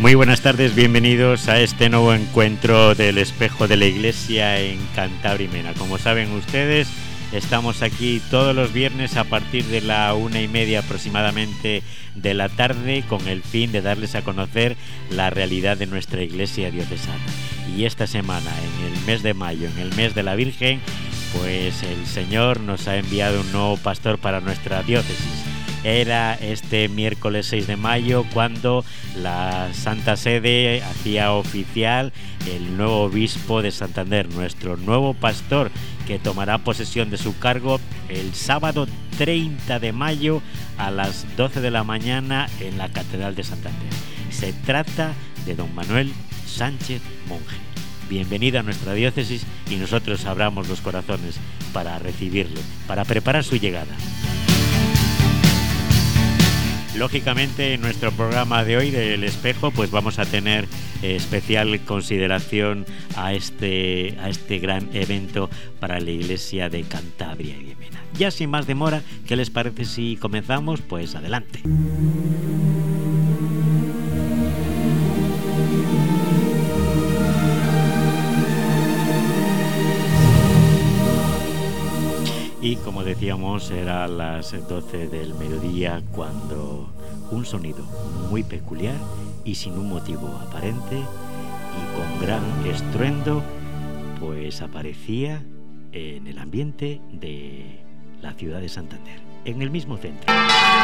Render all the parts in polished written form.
Muy buenas tardes, bienvenidos a este nuevo encuentro del Espejo de la Iglesia en Cantabria y Mena. Como saben ustedes, estamos aquí todos los viernes a partir de la 1:30 aproximadamente de la tarde con el fin de darles a conocer la realidad de nuestra Iglesia diocesana. Y esta semana, en el mes de mayo, en el mes de la Virgen, pues el Señor nos ha enviado un nuevo pastor para nuestra diócesis. Era este miércoles 6 de mayo cuando la Santa Sede hacía oficial el nuevo obispo de Santander, nuestro nuevo pastor, que tomará posesión de su cargo el sábado 30 de mayo a las 12 de la mañana en la Catedral de Santander. Se trata de don Manuel Sánchez Monje. Bienvenido a nuestra diócesis y nosotros abramos los corazones para recibirle, para preparar su llegada. Lógicamente, en nuestro programa de hoy del Espejo, pues vamos a tener especial consideración a este gran evento para la Iglesia de Cantabria y de Mena. Ya sin más demora, ¿qué les parece si comenzamos? Pues adelante. Y como decíamos, era las 12 del mediodía cuando un sonido muy peculiar y sin un motivo aparente y con gran estruendo, pues aparecía en el ambiente de la ciudad de Santander, en el mismo centro.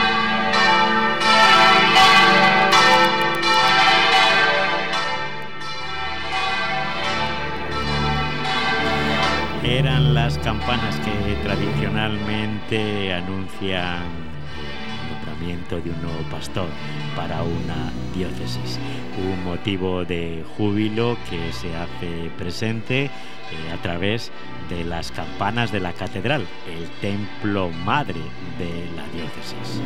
Eran las campanas que tradicionalmente anuncian el nombramiento de un nuevo pastor para una diócesis. Un motivo de júbilo que se hace presente a través de las campanas de la catedral, el templo madre de la diócesis.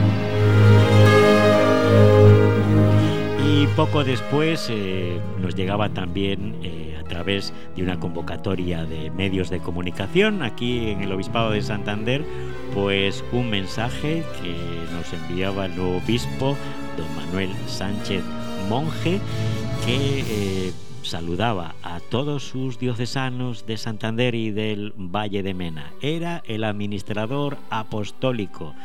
Y poco después nos llegaba también a través de una convocatoria de medios de comunicación aquí en el Obispado de Santander, pues un mensaje que nos enviaba el nuevo obispo, don Manuel Sánchez Monje, que saludaba a todos sus diocesanos de Santander y del Valle de Mena. Era el administrador apostólico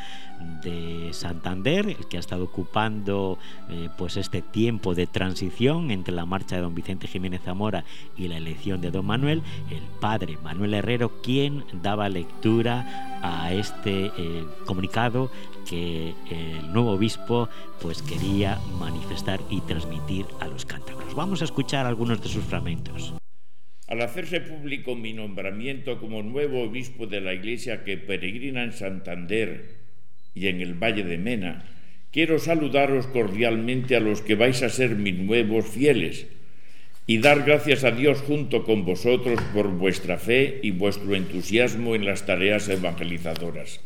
de Santander, el que ha estado ocupando pues este tiempo de transición entre la marcha de don Vicente Jiménez Zamora y la elección de don Manuel, el padre Manuel Herrero, quien daba lectura a este comunicado que el nuevo obispo pues quería manifestar y transmitir a los cántabros. Vamos a escuchar algunos de sus fragmentos. Al hacerse público mi nombramiento como nuevo obispo de la Iglesia que peregrina en Santander y en el Valle de Mena, quiero saludaros cordialmente a los que vais a ser mis nuevos fieles y dar gracias a Dios junto con vosotros por vuestra fe y vuestro entusiasmo en las tareas evangelizadoras.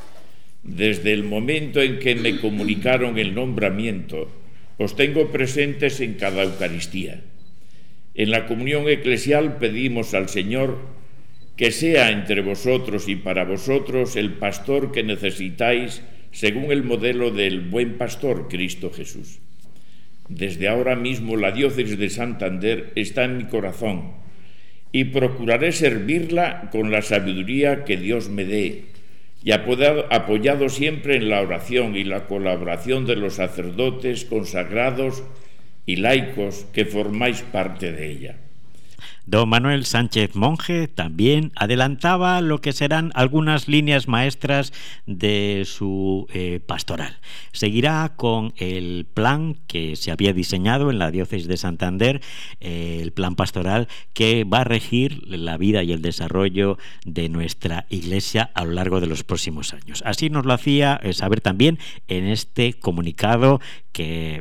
Desde el momento en que me comunicaron el nombramiento, os tengo presentes en cada Eucaristía. En la comunión eclesial pedimos al Señor que sea entre vosotros y para vosotros el pastor que necesitáis según el modelo del buen pastor Cristo Jesús. Desde ahora mismo la diócesis de Santander está en mi corazón y procuraré servirla con la sabiduría que Dios me dé y apoyado siempre en la oración y la colaboración de los sacerdotes consagrados y laicos que formáis parte de ella. Don Manuel Sánchez Monje también adelantaba lo que serán algunas líneas maestras de su pastoral. Seguirá con el plan que se había diseñado en la diócesis de Santander, el plan pastoral que va a regir la vida y el desarrollo de nuestra Iglesia a lo largo de los próximos años. Así nos lo hacía saber también en este comunicado que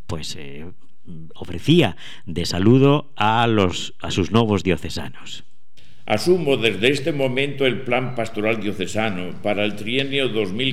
ofrecía de saludo a sus nuevos diocesanos. Asumo desde este momento el plan pastoral diocesano para el trienio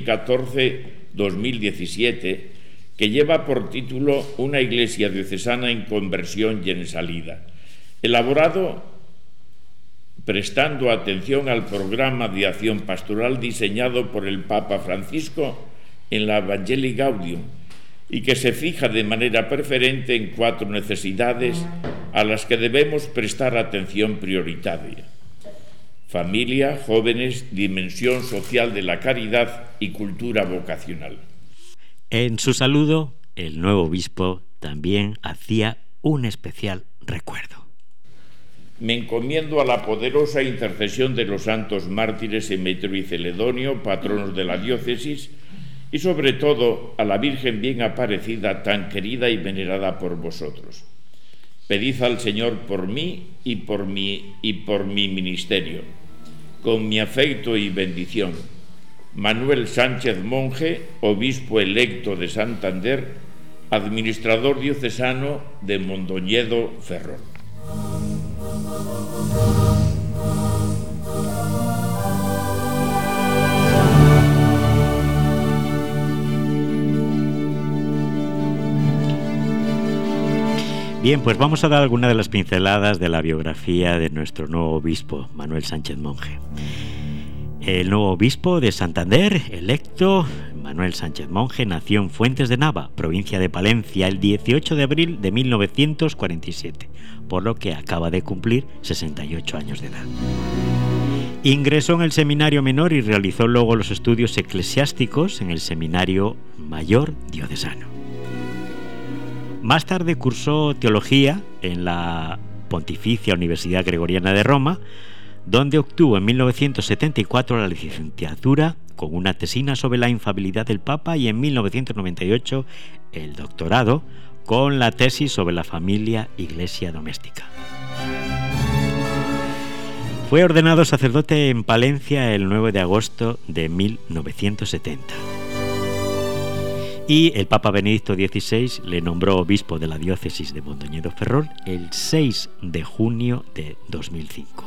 2014-2017, que lleva por título Una Iglesia diocesana en conversión y en salida, elaborado prestando atención al programa de acción pastoral diseñado por el Papa Francisco en la Evangelii Gaudium y que se fija de manera preferente en 4 necesidades a las que debemos prestar atención prioritaria: familia, jóvenes, dimensión social de la caridad y cultura vocacional. En su saludo, el nuevo obispo también hacía un especial recuerdo. Me encomiendo a la poderosa intercesión de los santos mártires Emetrio y Celedonio, patronos de la diócesis, y sobre todo a la Virgen bien aparecida, tan querida y venerada por vosotros. Pedid al Señor por mí y por mi ministerio. Con mi afecto y bendición, Manuel Sánchez Monje, obispo electo de Santander, administrador diocesano de Mondoñedo Ferrol. Bien, pues vamos a dar algunas de las pinceladas de la biografía de nuestro nuevo obispo, Manuel Sánchez Monje. El nuevo obispo de Santander, electo, Manuel Sánchez Monje, nació en Fuentes de Nava, provincia de Palencia, el 18 de abril de 1947, por lo que acaba de cumplir 68 años de edad. Ingresó en el seminario menor y realizó luego los estudios eclesiásticos en el seminario mayor diocesano. Más tarde cursó teología en la Pontificia Universidad Gregoriana de Roma, donde obtuvo en 1974 la licenciatura con una tesina sobre la infalibilidad del Papa y en 1998 el doctorado con la tesis sobre la familia iglesia doméstica. Fue ordenado sacerdote en Palencia el 9 de agosto de 1970. Y el Papa Benedicto XVI le nombró obispo de la diócesis de Mondoñedo Ferrol el 6 de junio de 2005.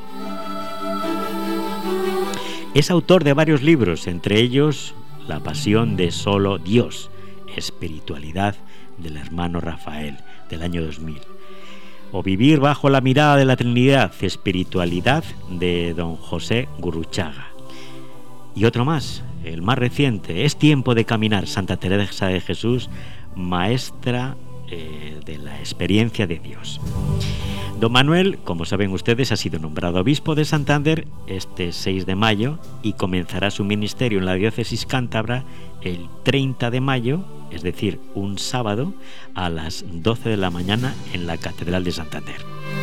Es autor de varios libros, entre ellos La pasión de solo Dios, espiritualidad del hermano Rafael, del año 2000. O Vivir bajo la mirada de la Trinidad, espiritualidad de don José Gurruchaga. Y otro más, el más reciente, Es tiempo de caminar, Santa Teresa de Jesús, maestra de la experiencia de Dios. Don Manuel, como saben ustedes, ha sido nombrado obispo de Santander este 6 de mayo y comenzará su ministerio en la diócesis cántabra el 30 de mayo, es decir, un sábado, a las 12 de la mañana en la Catedral de Santander.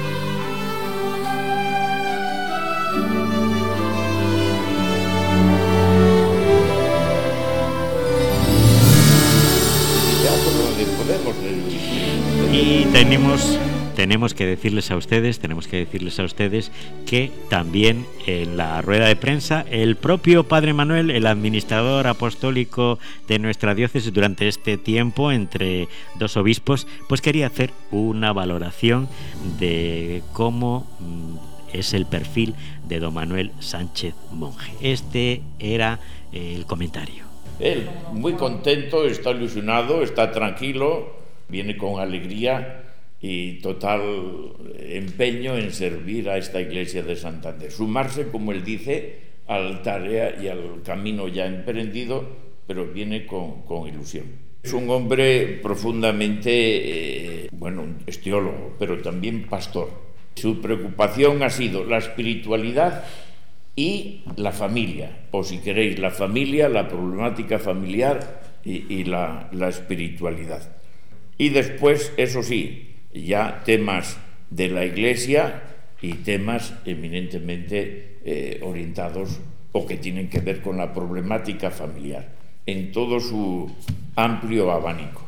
Y tenemos que decirles a ustedes que también en la rueda de prensa el propio Padre Manuel, el administrador apostólico de nuestra diócesis durante este tiempo entre dos obispos, pues quería hacer una valoración de cómo es el perfil de don Manuel Sánchez Monje. Este era el comentario. Él, muy contento, está ilusionado, está tranquilo, viene con alegría y total empeño en servir a esta iglesia de Santander. Sumarse, como él dice, a la tarea y al camino ya emprendido, pero viene con ilusión. Es un hombre profundamente, es teólogo, pero también pastor. Su preocupación ha sido la espiritualidad y la familia, o si queréis, la familia, la problemática familiar y la espiritualidad. Y después, eso sí, ya temas de la Iglesia y temas eminentemente orientados o que tienen que ver con la problemática familiar, en todo su amplio abanico.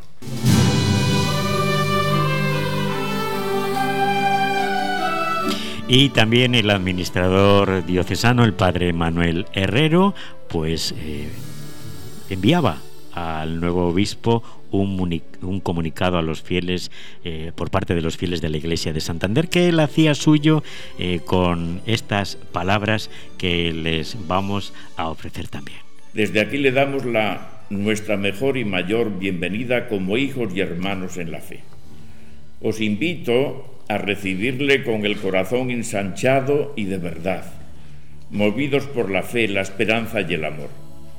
Y también el administrador diocesano, el padre Manuel Herrero, pues enviaba al nuevo obispo un comunicado a los fieles por parte de los fieles de la Iglesia de Santander, que él hacía suyo con estas palabras que les vamos a ofrecer también. Desde aquí le damos nuestra mejor y mayor bienvenida como hijos y hermanos en la fe. Os invito a recibirle con el corazón ensanchado y de verdad, movidos por la fe, la esperanza y el amor.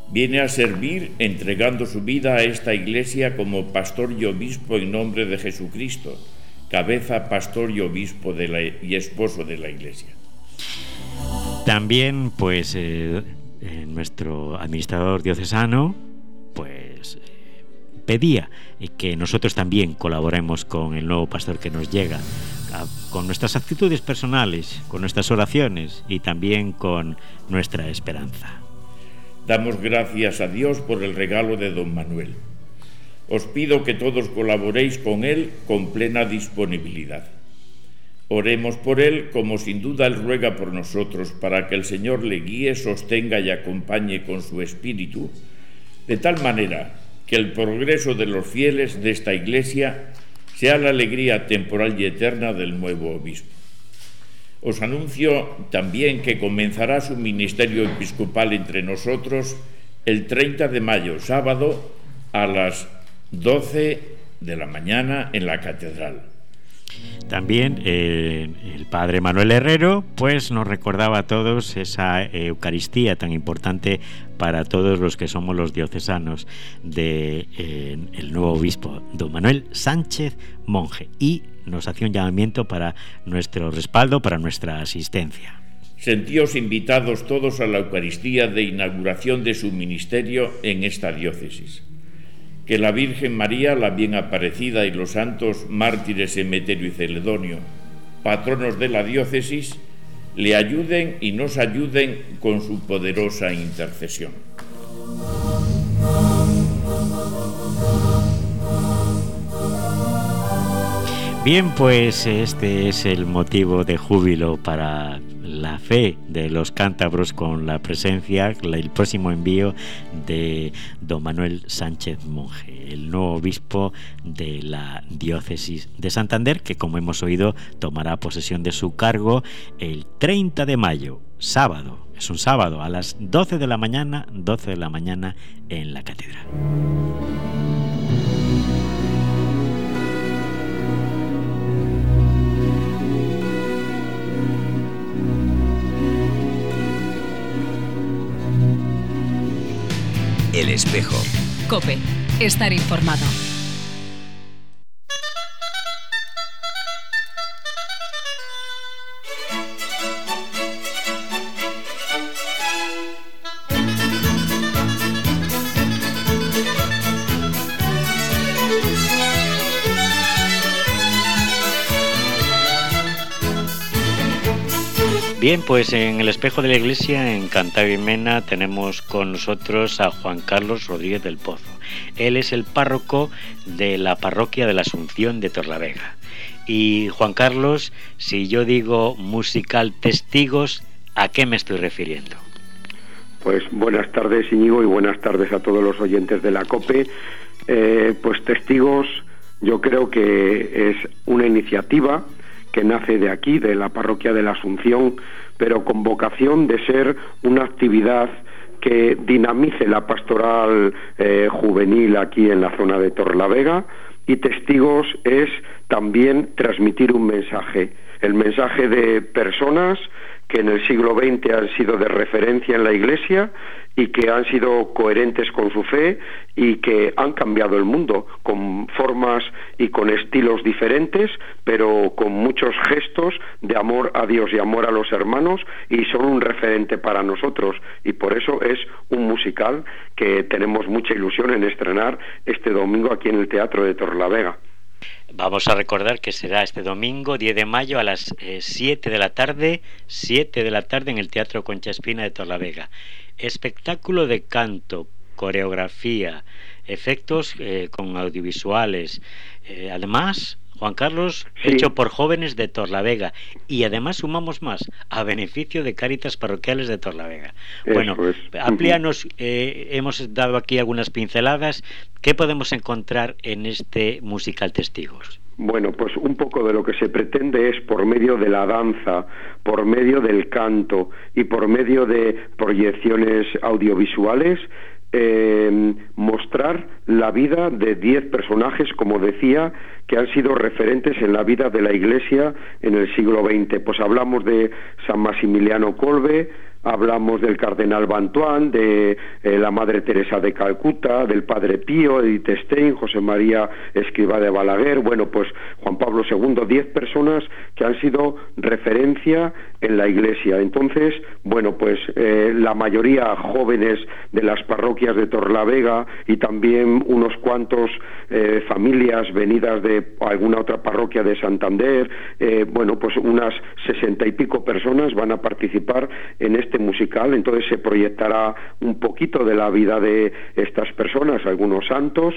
Viene a servir entregando su vida a esta Iglesia como pastor y obispo en nombre de Jesucristo, cabeza, pastor y obispo y esposo de la Iglesia. También, pues, nuestro administrador diocesano, pues, pedía que nosotros también colaboremos con el nuevo pastor que nos llega, con nuestras actitudes personales, con nuestras oraciones y también con nuestra esperanza. Damos gracias a Dios por el regalo de don Manuel. Os pido que todos colaboréis con él con plena disponibilidad. Oremos por él como sin duda él ruega por nosotros, para que el Señor le guíe, sostenga y acompañe con su espíritu, de tal manera que el progreso de los fieles de esta Iglesia sea la alegría temporal y eterna del nuevo obispo. Os anuncio también que comenzará su ministerio episcopal entre nosotros el 30 de mayo, sábado, a las 12 de la mañana en la catedral. También el padre Manuel Herrero pues nos recordaba a todos esa Eucaristía tan importante para todos los que somos los diocesanos de el nuevo obispo don Manuel Sánchez Monje, y nos hacía un llamamiento para nuestro respaldo, para nuestra asistencia. Sentíos invitados todos a la Eucaristía de inauguración de su ministerio en esta diócesis. Que la Virgen María, la bien aparecida, y los santos mártires Emeterio y Celedonio, patronos de la diócesis, le ayuden y nos ayuden con su poderosa intercesión. Bien, pues este es el motivo de júbilo para la fe de los cántabros con la presencia, el próximo envío de don Manuel Sánchez Monje, el nuevo obispo de la diócesis de Santander, que, como hemos oído, tomará posesión de su cargo el 30 de mayo, sábado. Es un sábado a las 12 de la mañana en la catedral. El Espejo. COPE. Estar informado. Bien, pues en el Espejo de la Iglesia, en Cantabria y Mena, tenemos con nosotros a Juan Carlos Rodríguez del Pozo. Él es el párroco de la parroquia de la Asunción de Torlavega. Y Juan Carlos, si yo digo musical Testigos, ¿a qué me estoy refiriendo? Pues buenas tardes, Íñigo, y buenas tardes a todos los oyentes de la COPE. Pues Testigos, yo creo que es una iniciativa que nace de aquí, de la parroquia de la Asunción, pero con vocación de ser una actividad que dinamice la pastoral juvenil aquí en la zona de Torlavega. Y Testigos es también transmitir un mensaje, el mensaje de personas que en el siglo XX han sido de referencia en la Iglesia y que han sido coherentes con su fe y que han cambiado el mundo con formas y con estilos diferentes, pero con muchos gestos de amor a Dios y amor a los hermanos, y son un referente para nosotros, y por eso es un musical que tenemos mucha ilusión en estrenar este domingo aquí en el Teatro de Torlavega. Vamos a recordar que será este domingo 10 de mayo a las 7 de la tarde en el Teatro Concha Espina de Torlavega. Espectáculo de canto, coreografía, efectos con audiovisuales, además, Juan Carlos, sí, hecho por jóvenes de Torlavega, y además sumamos más, a beneficio de Cáritas Parroquiales de Torlavega. Bueno, amplíanos, hemos dado aquí algunas pinceladas. ¿Qué podemos encontrar en este musical Testigos? Bueno, pues un poco de lo que se pretende es, por medio de la danza, por medio del canto y por medio de proyecciones audiovisuales, mostrar la vida de 10 personajes, como decía, que han sido referentes en la vida de la Iglesia en el siglo XX. Pues hablamos de San Maximiliano Kolbe, hablamos del cardenal Bantuán, de la Madre Teresa de Calcuta, del Padre Pío, Edith Stein, José María Escrivá de Balaguer, bueno, pues Juan Pablo II, 10 personas que han sido referencia en la Iglesia. Entonces, bueno, pues la mayoría jóvenes de las parroquias de Torlavega y también unos cuantos familias venidas de alguna otra parroquia de Santander, bueno, pues unas 60 y pico personas van a participar en este musical. Entonces se proyectará un poquito de la vida de estas personas, algunos santos,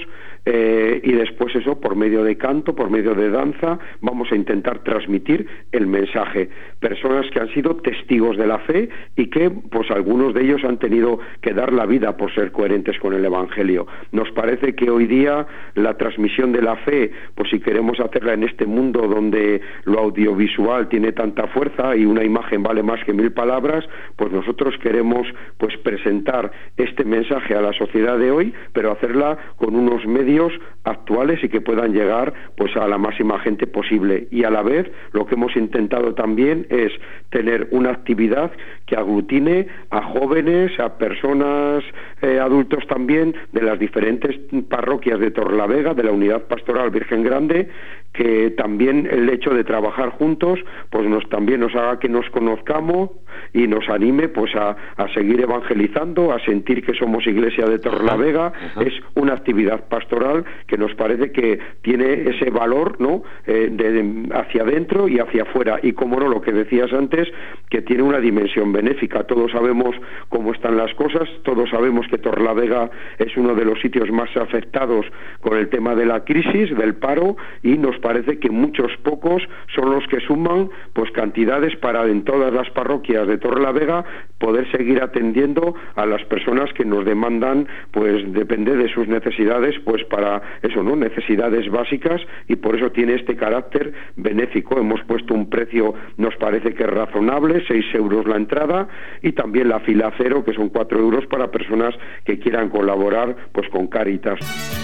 y después eso, por medio de canto, por medio de danza, vamos a intentar transmitir el mensaje. Personas que han sido testigos de la fe y que, pues algunos de ellos han tenido que dar la vida por ser coherentes con el Evangelio. Nos parece que hoy día la transmisión de la fe, pues si queremos hacerla en este mundo donde lo audiovisual tiene tanta fuerza y una imagen vale más que 1000 palabras, pues nosotros queremos pues presentar este mensaje a la sociedad de hoy, pero hacerla con unos medios actuales y que puedan llegar pues a la máxima gente posible. Y a la vez lo que hemos intentado también es tener una actividad que aglutine a jóvenes, a personas adultos también de las diferentes parroquias de Torlavega, de la Unidad Pastoral Virgen Grande, que también el hecho de trabajar juntos pues también nos haga que nos conozcamos y nos anime pues a seguir evangelizando, a sentir que somos Iglesia de Torlavega. Es una actividad pastoral que nos parece que tiene ese valor, ¿no?, hacia adentro y hacia afuera, y como no, lo que decías antes, que tiene una dimensión benéfica. Todos sabemos cómo están las cosas, todos sabemos que Torlavega es uno de los sitios más afectados con el tema de la crisis, del paro, y nos parece que muchos pocos son los que suman pues cantidades para en todas las parroquias de Torlavega poder seguir atendiendo a las personas que nos demandan, pues depende de sus necesidades, pues para eso, ¿no?, necesidades básicas, y por eso tiene este carácter benéfico. Hemos puesto un precio, nos parece que es razonable, 6 euros la entrada, y también la fila cero, que son 4 euros para personas que quieran colaborar pues con Cáritas.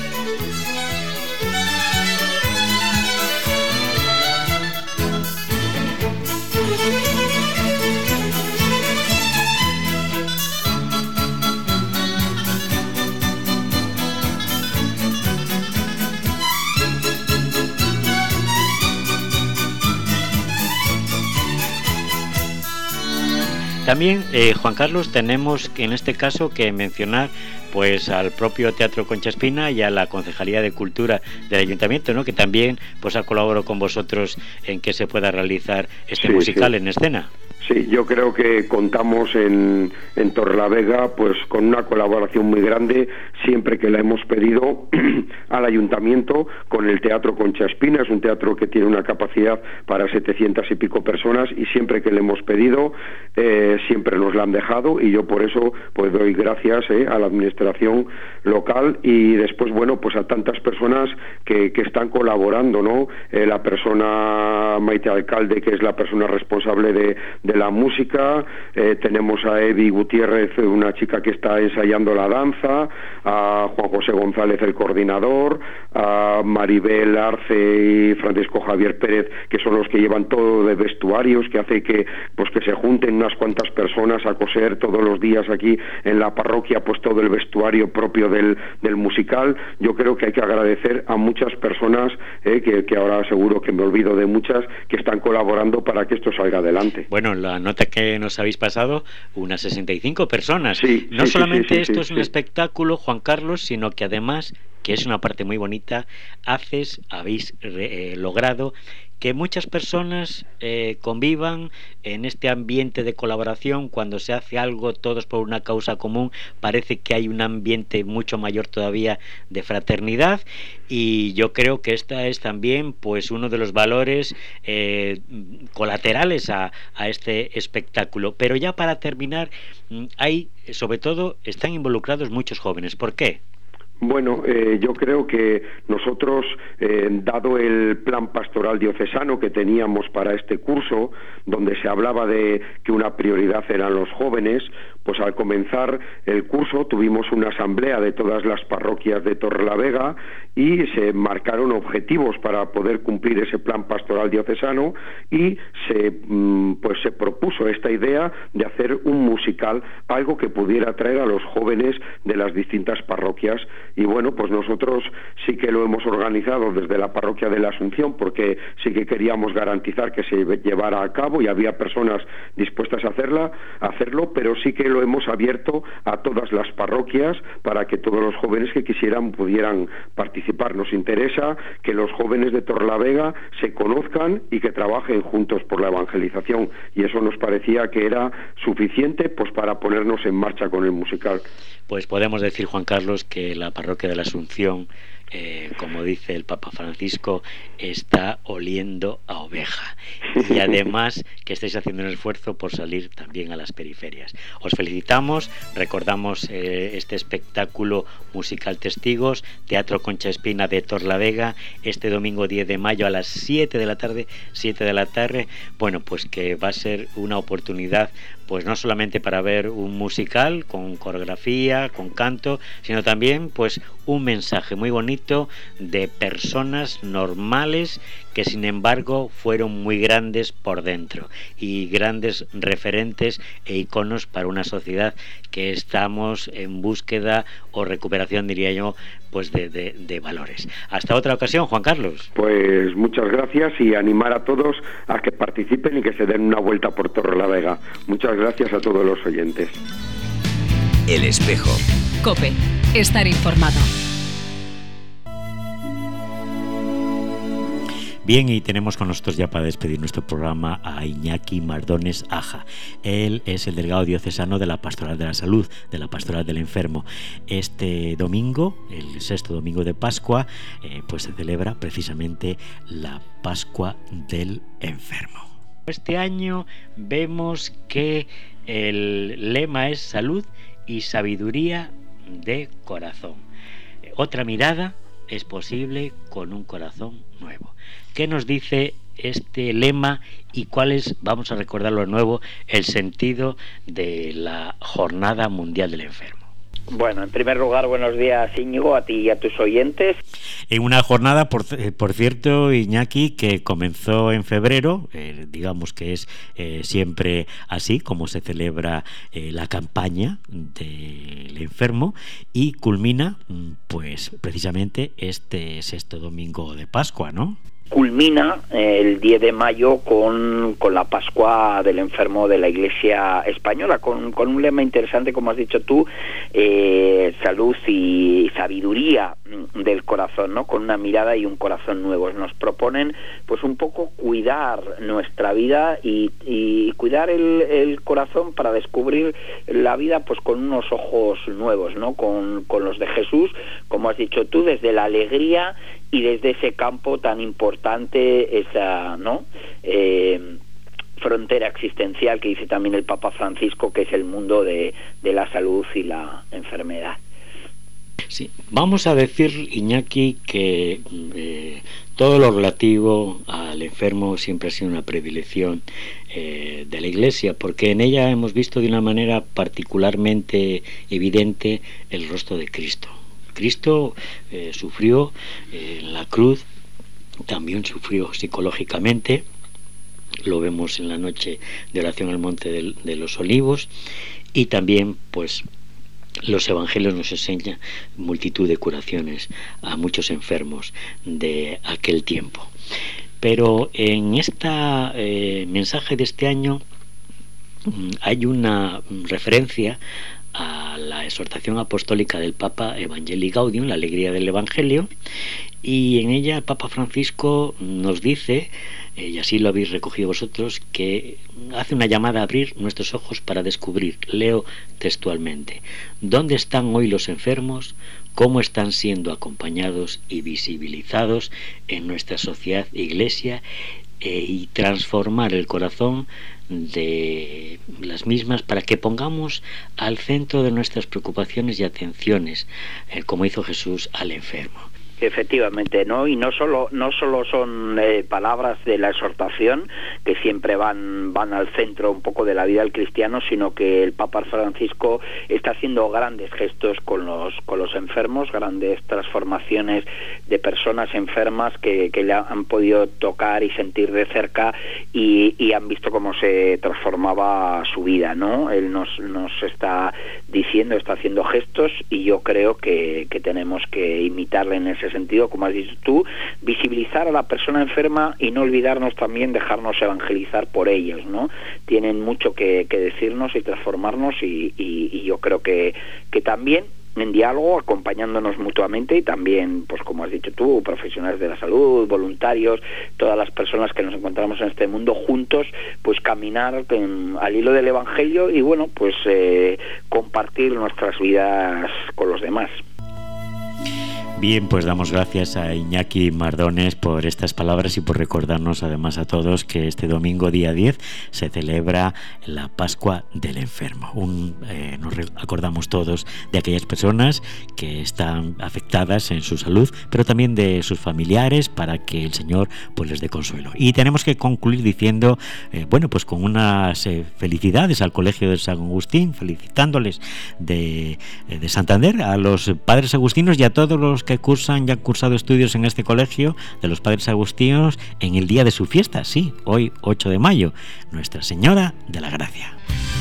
También, Juan Carlos, tenemos en este caso que mencionar pues al propio Teatro Concha Espina y a la Concejalía de Cultura del Ayuntamiento, ¿no?, que también pues ha colaborado con vosotros en que se pueda realizar este musical en escena. Sí, yo creo que contamos en Torlavega pues con una colaboración muy grande siempre que la hemos pedido al Ayuntamiento con el Teatro Concha Espina. Es un teatro que tiene una capacidad para 700 y pico personas, y siempre que le hemos pedido siempre nos la han dejado, y yo por eso pues doy gracias a la administración local, y después, bueno, pues a tantas personas que están colaborando, ¿no? La persona Maite Alcalde, que es la persona responsable de la música, tenemos a Evi Gutiérrez, una chica que está ensayando la danza, a Juan José González, el coordinador, a Maribel Arce y Francisco Javier Pérez, que son los que llevan todo de vestuarios, que hace que pues que se junten unas cuantas personas a coser todos los días aquí en la parroquia pues todo el vestuario propio del musical. Yo creo que hay que agradecer a muchas personas, que ahora seguro que me olvido de muchas, que están colaborando para que esto salga adelante. Bueno, la nota que nos habéis pasado, unas 65 personas. Sí, no solamente esto es un espectáculo, Juan Carlos, sino que además, que es una parte muy bonita, habéis logrado que muchas personas convivan en este ambiente de colaboración. Cuando se hace algo todos por una causa común, parece que hay un ambiente mucho mayor todavía de fraternidad, y yo creo que esta es también pues uno de los valores colaterales a este espectáculo. Pero ya para terminar, sobre todo están involucrados muchos jóvenes. ¿Por qué? Bueno, yo creo que nosotros, dado el plan pastoral diocesano que teníamos para este curso, donde se hablaba de que una prioridad eran los jóvenes, pues al comenzar el curso tuvimos una asamblea de todas las parroquias de Torrelavega y se marcaron objetivos para poder cumplir ese plan pastoral diocesano y se propuso esta idea de hacer un musical, algo que pudiera atraer a los jóvenes de las distintas parroquias. Y bueno, pues nosotros sí que lo hemos organizado desde la parroquia de la Asunción, porque sí que queríamos garantizar que se llevara a cabo y había personas dispuestas a hacerlo, pero sí que lo hemos abierto a todas las parroquias para que todos los jóvenes que quisieran pudieran participar. Nos interesa que los jóvenes de Torrelavega se conozcan y que trabajen juntos por la evangelización, y eso nos parecía que era suficiente pues para ponernos en marcha con el musical. Pues podemos decir, Juan Carlos, que la parroquia de la Asunción, como dice el Papa Francisco, está oliendo a oveja, y además que estáis haciendo un esfuerzo por salir también a las periferias. Os felicitamos, recordamos este espectáculo musical Testigos, Teatro Concha Espina de Torrelavega, este domingo 10 de mayo a las 7 de la tarde, bueno, pues que va a ser una oportunidad pues no solamente para ver un musical con coreografía, con canto, sino también pues un mensaje muy bonito de personas normales que sin embargo fueron muy grandes por dentro y grandes referentes e iconos para una sociedad que estamos en búsqueda o recuperación, diría yo, pues de valores. Hasta otra ocasión, Juan Carlos. Pues muchas gracias y animar a todos a que participen y que se den una vuelta por Torrelavega. Muchas gracias a todos los oyentes. El Espejo. COPE. Estar informado. Bien, y tenemos con nosotros ya para despedir nuestro programa a Iñaki Mardones Aja. Él es el delegado diocesano de la Pastoral de la Salud, de la Pastoral del Enfermo. Este domingo, el sexto domingo de Pascua, pues se celebra precisamente la Pascua del Enfermo. Este año vemos que el lema es salud y sabiduría de corazón. Otra mirada es posible con un corazón nuevo. ¿Qué nos dice este lema y cuál es, vamos a recordarlo de nuevo, el sentido de la Jornada Mundial del Enfermo? Bueno, en primer lugar, buenos días, Íñigo, a ti y a tus oyentes. En una jornada, por cierto, Iñaki, que comenzó en febrero, digamos que es siempre así como se celebra la campaña del enfermo, y culmina pues precisamente este sexto domingo de Pascua, ¿no? Culmina el 10 de mayo con la Pascua del Enfermo de la Iglesia Española, con un lema interesante, como has dicho tú, salud y sabiduría del corazón, ¿no? Con una mirada y un corazón nuevos. Nos proponen pues un poco cuidar nuestra vida y cuidar el corazón para descubrir la vida pues con unos ojos nuevos, ¿no? Con los de Jesús, como has dicho tú, desde la alegría y desde ese campo tan importante, esa, ¿no? Frontera existencial que dice también el Papa Francisco, que es el mundo de la salud y la enfermedad. Sí, vamos a decir, Iñaki, que todo lo relativo al enfermo siempre ha sido una predilección de la Iglesia, porque en ella hemos visto de una manera particularmente evidente el rostro de Cristo. Cristo sufrió en la cruz, también sufrió psicológicamente, lo vemos en la noche de oración al Monte de los Olivos, y también pues los evangelios nos enseñan multitud de curaciones a muchos enfermos de aquel tiempo. Pero en este mensaje de este año hay una referencia a la exhortación apostólica del Papa Evangelii Gaudium, la alegría del Evangelio, y en ella el Papa Francisco nos dice, y así lo habéis recogido vosotros, que hace una llamada a abrir nuestros ojos para descubrir, leo textualmente: ¿dónde están hoy los enfermos? ¿Cómo están siendo acompañados y visibilizados en nuestra sociedad e iglesia? y transformar el corazón de las mismas para que pongamos al centro de nuestras preocupaciones y atenciones, como hizo Jesús al enfermo. Efectivamente, ¿no? Y no solo son palabras de la exhortación que siempre van al centro un poco de la vida del cristiano, sino que el Papa Francisco está haciendo grandes gestos con los enfermos, grandes transformaciones de personas enfermas que le han podido tocar y sentir de cerca y han visto cómo se transformaba su vida, ¿no? Él nos está diciendo, está haciendo gestos, y yo creo que tenemos que imitarle en ese sentido, como has dicho tú, visibilizar a la persona enferma y no olvidarnos también dejarnos evangelizar por ellos, ¿no? Tienen mucho que decirnos y transformarnos, y yo creo que también en diálogo, acompañándonos mutuamente, y también, pues como has dicho tú, profesionales de la salud, voluntarios, todas las personas que nos encontramos en este mundo juntos, pues caminar al hilo del Evangelio y bueno, pues compartir nuestras vidas con los demás. Bien, pues damos gracias a Iñaki Mardones por estas palabras y por recordarnos además a todos que este domingo día 10 se celebra la Pascua del Enfermo. Nos acordamos todos de aquellas personas que están afectadas en su salud, pero también de sus familiares, para que el Señor pues les dé consuelo. Y tenemos que concluir diciendo, pues con unas felicidades al Colegio de San Agustín, felicitándoles de Santander, a los padres agustinos y a todos los que cursan y han cursado estudios en este colegio de los padres agustinos en el día de su fiesta, sí, hoy 8 de mayo, Nuestra Señora de la Gracia.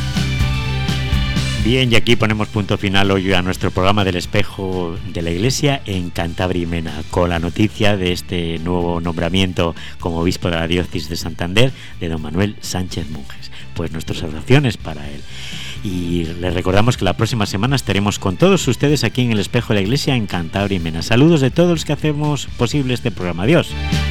Bien, y aquí ponemos punto final hoy a nuestro programa del Espejo de la Iglesia en Cantabria y Mena, con la noticia de este nuevo nombramiento como obispo de la diócesis de Santander de don Manuel Sánchez Monjes. Pues nuestras oraciones para él. Y les recordamos que la próxima semana estaremos con todos ustedes aquí en el Espejo de la Iglesia en Cantabria y Mena. Saludos de todos los que hacemos posible este programa. Adiós.